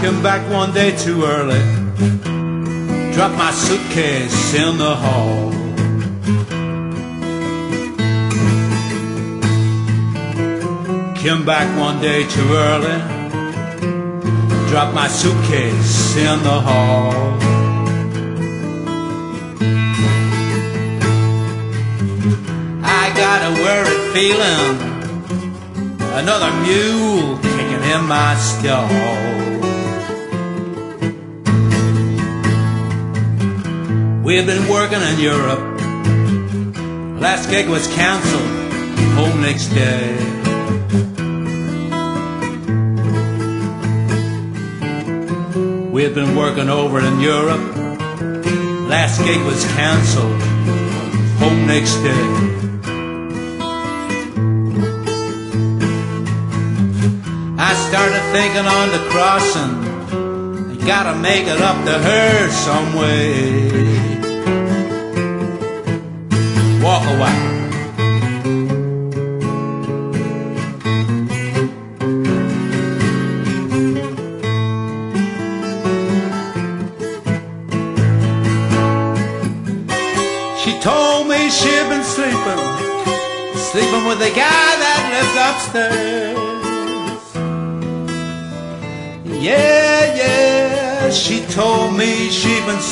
came back one day too early, dropped my suitcase in the hall. Came back one day too early, dropped my suitcase in the hall. I got a worried feeling, another mule kicking in my stall. We had been working in Europe, last gig was cancelled, home next day. We had been working over in Europe, last gig was cancelled, home next day. I started thinking on the crossing, I gotta make it up to her some way. Walk away. She told me she'd been sleeping with the guy that lived upstairs. Yeah, yeah, she told me she'd been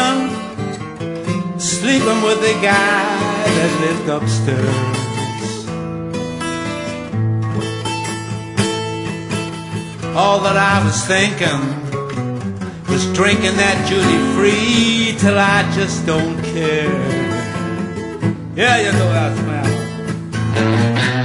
sleeping with the guy that lived upstairs. All that I was thinking was drinking that duty free till I just don't care. Yeah, you know that smell.